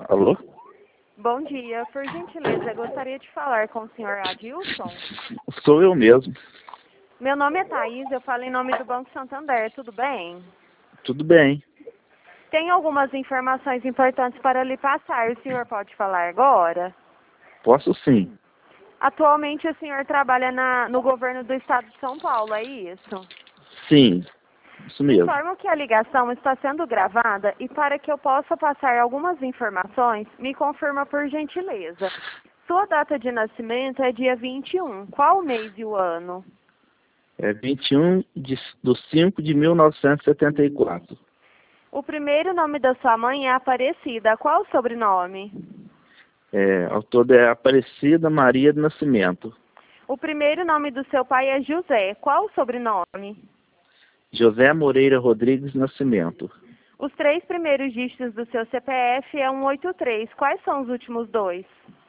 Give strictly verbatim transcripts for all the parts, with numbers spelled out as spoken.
Alô? Bom dia. Por gentileza, gostaria de falar com o senhor Adilson. Sou eu mesmo. Meu nome é Thaís, eu falo em nome do Banco Santander, tudo bem? Tudo bem. Tem algumas informações importantes para lhe passar, o senhor pode falar agora? Posso sim. Atualmente o senhor trabalha na, no governo do estado de São Paulo, é isso? Sim, isso mesmo. Informo que a ligação está sendo gravada e para que eu possa passar algumas informações, me confirma por gentileza. Sua data de nascimento é dia vinte e um. Qual o mês e o ano? É vinte e um de, do cinco de mil novecentos e setenta e quatro. O primeiro nome da sua mãe é Aparecida. Qual o sobrenome? É, ao todo é Aparecida Maria do Nascimento. O primeiro nome do seu pai é José. Qual o sobrenome? José Moreira Rodrigues Nascimento. Os três primeiros dígitos do seu C P F é cento e oitenta e três. Quais são os últimos dois?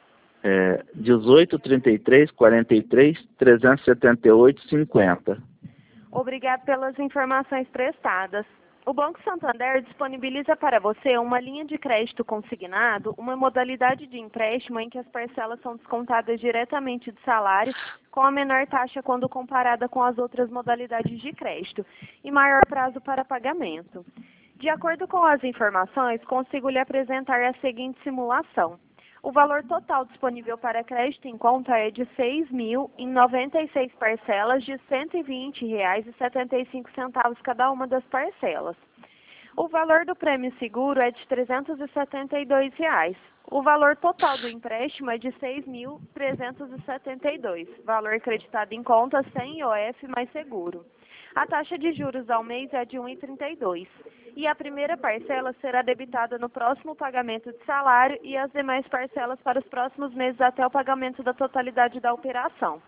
É, dezoito, trinta e três, quarenta e três, trezentos e setenta e oito, cinquenta. Obrigado pelas informações prestadas. O Banco Santander disponibiliza para você uma linha de crédito consignado, uma modalidade de empréstimo em que as parcelas são descontadas diretamente do salário, com a menor taxa quando comparada com as outras modalidades de crédito, e maior prazo para pagamento. De acordo com as informações, consigo lhe apresentar a seguinte simulação. O valor total disponível para crédito em conta é de seis mil em noventa e seis parcelas de cento e vinte reais e setenta e cinco centavos cada uma das parcelas. O valor do prêmio seguro é de trezentos e setenta e dois reais. O valor total do empréstimo é de seis mil trezentos e setenta e dois reais. Valor acreditado em conta sem I O F mais seguro. A taxa de juros ao mês é de um vírgula trinta e dois e a primeira parcela será debitada no próximo pagamento de salário e as demais parcelas para os próximos meses até o pagamento da totalidade da operação.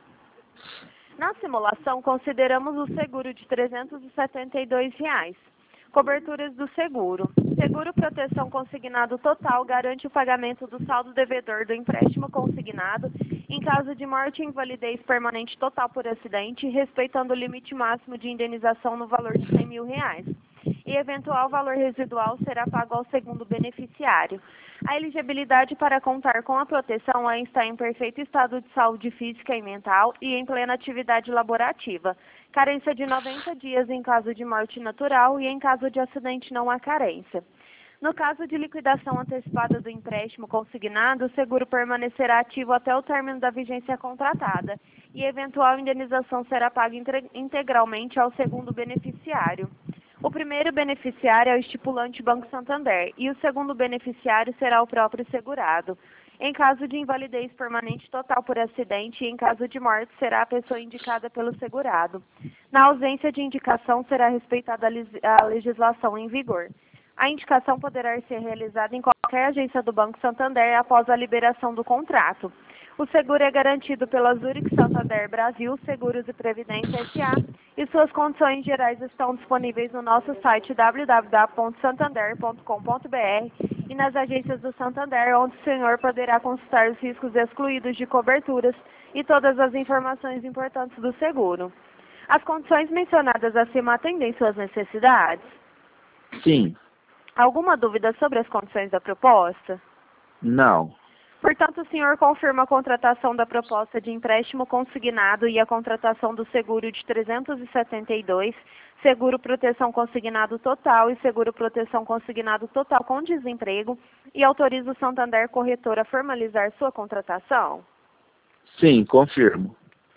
Na simulação, consideramos o seguro de trezentos e setenta e dois reais. Coberturas do seguro. Seguro proteção consignado total garante o pagamento do saldo devedor do empréstimo consignado em caso de morte e invalidez permanente total por acidente, respeitando o limite máximo de indenização no valor de cem mil reais. E eventual valor residual será pago ao segundo beneficiário. A elegibilidade para contar com a proteção é estar em perfeito estado de saúde física e mental e em plena atividade laborativa. Carência de noventa dias em caso de morte natural e em caso de acidente não há carência. No caso de liquidação antecipada do empréstimo consignado, o seguro permanecerá ativo até o término da vigência contratada e eventual indenização será paga integralmente ao segundo beneficiário. O primeiro beneficiário é o estipulante Banco Santander e o segundo beneficiário será o próprio segurado. Em caso de invalidez permanente total por acidente e em caso de morte, será a pessoa indicada pelo segurado. Na ausência de indicação, será respeitada a legislação em vigor. A indicação poderá ser realizada em qualquer agência do Banco Santander após a liberação do contrato. O seguro é garantido pela Zurich Santander Brasil Seguros e Previdência S A e suas condições gerais estão disponíveis no nosso site w w w ponto santander ponto com ponto b r e nas agências do Santander, onde o senhor poderá consultar os riscos excluídos de coberturas e todas as informações importantes do seguro. As condições mencionadas acima atendem suas necessidades? Sim. Alguma dúvida sobre as condições da proposta? Não. Portanto, o senhor confirma a contratação da proposta de empréstimo consignado e a contratação do seguro de trezentos e setenta e dois, seguro proteção consignado total e seguro proteção consignado total com desemprego, e autoriza o Santander Corretor a formalizar sua contratação? Sim, confirmo.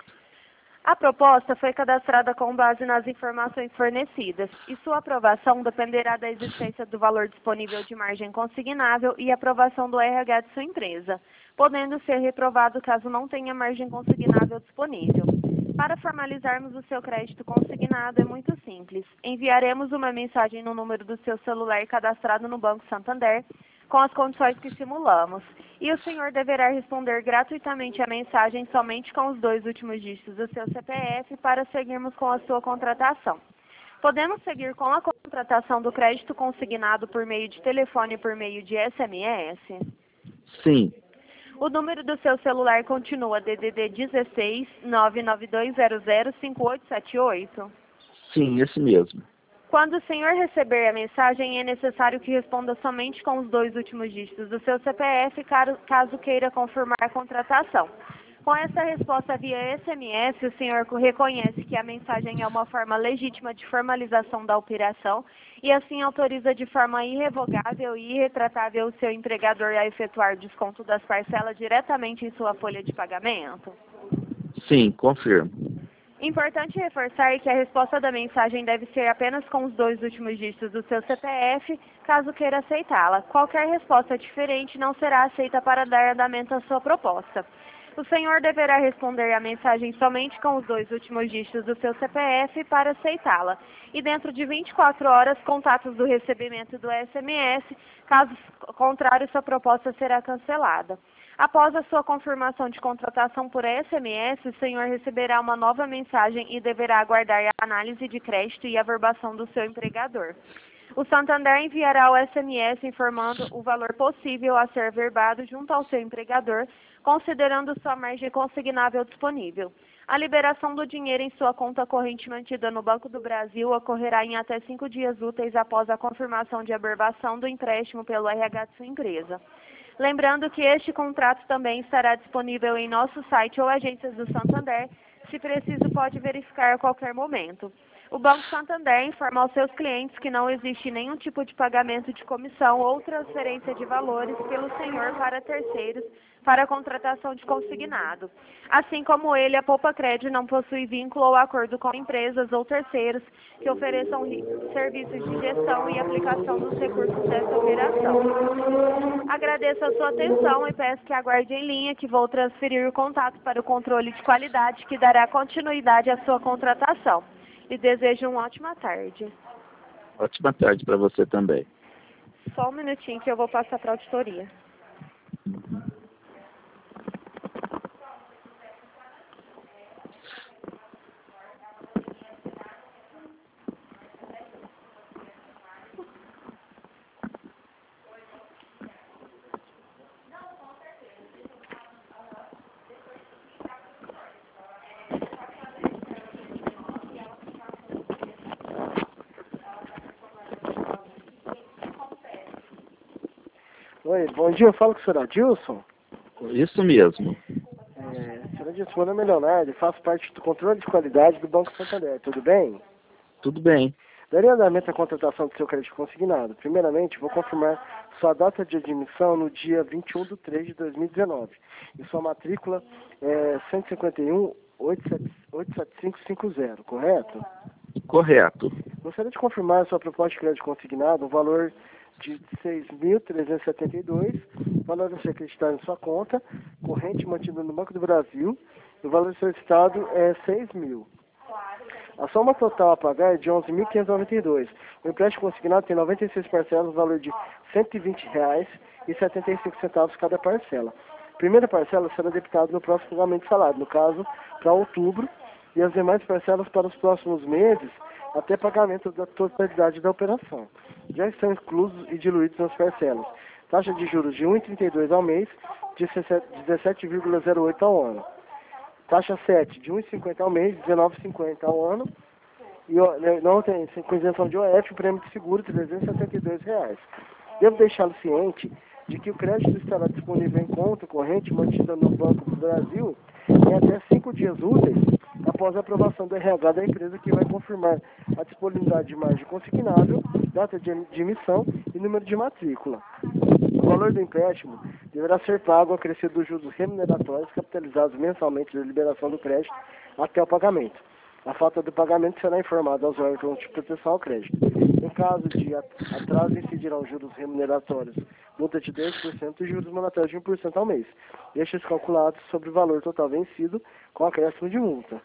A proposta foi cadastrada com base nas informações fornecidas e sua aprovação dependerá da existência do valor disponível de margem consignável e aprovação do R H de sua empresa, podendo ser reprovado caso não tenha margem consignável disponível. Para formalizarmos o seu crédito consignado é muito simples. Enviaremos uma mensagem no número do seu celular cadastrado no Banco Santander com as condições que simulamos. E o senhor deverá responder gratuitamente a mensagem somente com os dois últimos dígitos do seu C P F para seguirmos com a sua contratação. Podemos seguir com a contratação do crédito consignado por meio de telefone e por meio de S M S? Sim. O número do seu celular continua D D D dezesseis, nove nove dois zero zero, cinco oito sete oito? Sim, esse mesmo. Quando o senhor receber a mensagem, é necessário que responda somente com os dois últimos dígitos do seu C P F, caso queira confirmar a contratação. Com essa resposta via S M S, o senhor reconhece que a mensagem é uma forma legítima de formalização da operação e assim autoriza de forma irrevogável e irretratável o seu empregador a efetuar desconto das parcelas diretamente em sua folha de pagamento? Sim, confirmo. Importante reforçar que a resposta da mensagem deve ser apenas com os dois últimos dígitos do seu C P F, caso queira aceitá-la. Qualquer resposta diferente não será aceita para dar andamento à sua proposta. O senhor deverá responder à mensagem somente com os dois últimos dígitos do seu C P F para aceitá-la. E dentro de vinte e quatro horas, contatos do recebimento do S M S, caso contrário, sua proposta será cancelada. Após a sua confirmação de contratação por S M S, o senhor receberá uma nova mensagem e deverá aguardar a análise de crédito e a averbação do seu empregador. O Santander enviará o S M S informando o valor possível a ser averbado junto ao seu empregador, considerando sua margem consignável disponível. A liberação do dinheiro em sua conta corrente mantida no Banco do Brasil ocorrerá em até cinco dias úteis após a confirmação de averbação do empréstimo pelo R H de sua empresa. Lembrando que este contrato também estará disponível em nosso site ou agências do Santander, se preciso pode verificar a qualquer momento. O Banco Santander informa aos seus clientes que não existe nenhum tipo de pagamento de comissão ou transferência de valores pelo senhor para terceiros para a contratação de consignado. Assim como ele, a Poupa Crédito não possui vínculo ou acordo com empresas ou terceiros que ofereçam serviços de gestão e aplicação dos recursos dessa operação. Agradeço a sua atenção e peço que aguarde em linha que vou transferir o contato para o controle de qualidade que dará continuidade à sua contratação. E desejo uma ótima tarde. Ótima tarde para você também. Só um minutinho que eu vou passar para a auditoria. Uhum. Oi, bom dia, eu falo com o senhor Adilson. Isso mesmo. É, senhor Adilson, meu nome é Leonardo e faço parte do controle de qualidade do Banco Santander, tudo bem? Tudo bem. Daria andamento à contratação do seu crédito consignado. Primeiramente, vou confirmar sua data de admissão no dia vinte e um de três de dois mil e dezenove. E sua matrícula é cento e cinquenta e um, oito sete cinco cinco zero, correto? Correto. Gostaria de confirmar a sua proposta de crédito consignado, um valor de seis mil trezentos e setenta e dois reais, valor a ser acreditado em sua conta, corrente mantida no Banco do Brasil, e o valor solicitado é seis mil. A soma total a pagar é de onze mil quinhentos e noventa e dois reais. O empréstimo consignado tem noventa e seis parcelas, no valor de cento e vinte reais e setenta e cinco centavos cada parcela. A primeira parcela será debitada no próximo pagamento de salário, no caso, para outubro, e as demais parcelas para os próximos meses, até pagamento da totalidade da operação. Já estão inclusos e diluídos nas parcelas. Taxa de juros de um vírgula trinta e dois ao mês, de dezessete vírgula zero oito ao ano. Taxa sete de um vírgula cinquenta ao mês, dezenove vírgula cinquenta ao ano. E não tem, com isenção de O F, o prêmio de seguro de trezentos e setenta e dois reais. Devo deixá-lo ciente de que o crédito estará disponível em conta corrente mantida no Banco do Brasil em até cinco dias úteis após a aprovação do R H da empresa, que vai confirmar a disponibilidade de margem consignável, data de emissão e número de matrícula. O valor do empréstimo deverá ser pago acrescido dos juros remuneratórios capitalizados mensalmente da liberação do crédito até o pagamento. A falta do pagamento será informada aos órgãos de proteção ao crédito. Em caso de atraso, incidirão juros remuneratórios, multa de dois por cento e juros monetários de um por cento ao mês. Estes calculados sobre o valor total vencido com acréscimo de multa.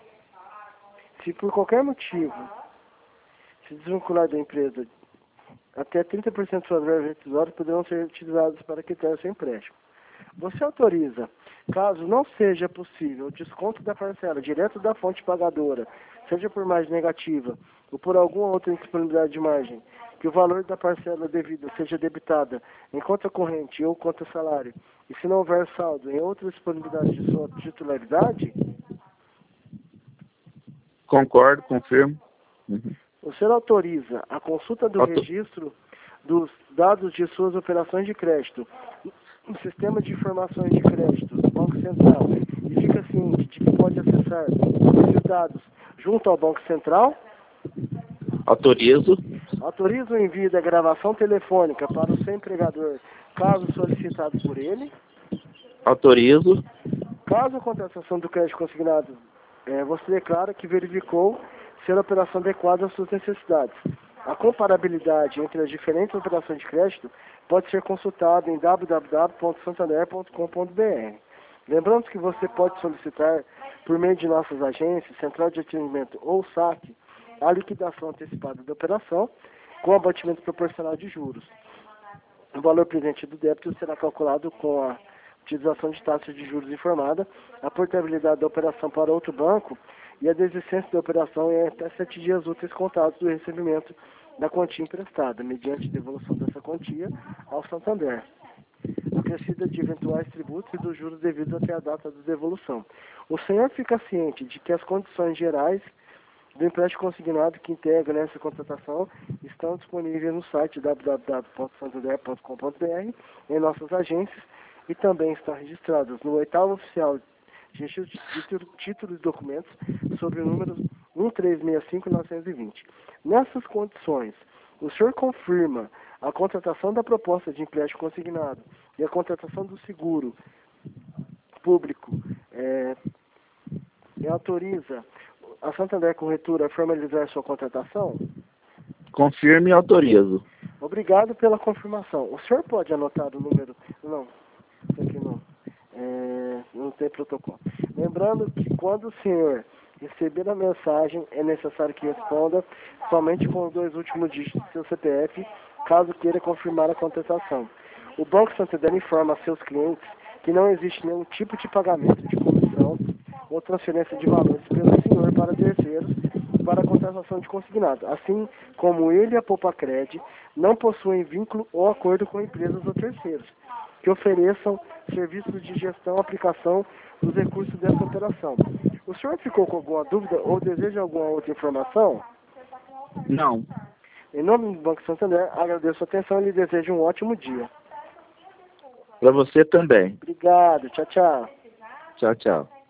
Se por qualquer motivo se desvincular da empresa, até trinta por cento dos suas verbas rescisórias poderão ser utilizadas para quitar seu empréstimo. Você autoriza, caso não seja possível, o desconto da parcela direto da fonte pagadora, seja por margem negativa ou por alguma outra indisponibilidade de margem, que o valor da parcela devida seja debitada em conta corrente ou conta salário, e se não houver saldo em outra disponibilidade de sua titularidade? Concordo, confirmo. Uhum. O senhor autoriza a consulta do Auto... registro dos dados de suas operações de crédito no sistema de informações de crédito do Banco Central e fica ciente de que pode acessar esses dados junto ao Banco Central? Autorizo. Autoriza o envio da gravação telefônica para o seu empregador, caso solicitado por ele? Autorizo. Caso a contratação do crédito consignado, é, você declara que verificou ser a operação adequada às suas necessidades. A comparabilidade entre as diferentes operações de crédito pode ser consultada em w w w ponto santander ponto com ponto b r. Lembrando que você pode solicitar, por meio de nossas agências, central de atendimento ou saque, a liquidação antecipada da operação com abatimento proporcional de juros. O valor presente do débito será calculado com a utilização de taxa de juros informada, a portabilidade da operação para outro banco e a desistência da operação em até sete dias úteis contados do recebimento da quantia emprestada, mediante devolução dessa quantia ao Santander, acrescida de eventuais tributos e dos juros devidos até a data da devolução. O senhor fica ciente de que as condições gerais do empréstimo consignado que integra essa contratação estão disponíveis no site w w w ponto santander ponto com ponto b r, em nossas agências, e também estão registradas no oitavo oficial de registro de títulos e documentos sobre o número um três seis cinco nove dois zero. Nessas condições, o senhor confirma a contratação da proposta de empréstimo consignado e a contratação do seguro público é, e autoriza a Santander Corretora a formalizar sua contratação? Confirme e autorizo. Obrigado pela confirmação. O senhor pode anotar o número? Não, isso aqui não. É, não tem protocolo. Lembrando que quando o senhor receber a mensagem, é necessário que responda somente com os dois últimos dígitos do seu C P F, caso queira confirmar a contratação. O Banco Santander informa a seus clientes que não existe nenhum tipo de pagamento de comissão ou transferência de valores pelo senhor para terceiros para a contratação de consignado, assim como ele e a Poupa-Cred não possuem vínculo ou acordo com empresas ou terceiros que ofereçam serviços de gestão e aplicação dos recursos dessa operação. O senhor ficou com alguma dúvida ou deseja alguma outra informação? Não. Em nome do Banco Santander, agradeço a atenção e lhe desejo um ótimo dia. Para você também. Obrigado. Tchau, tchau. Tchau, tchau.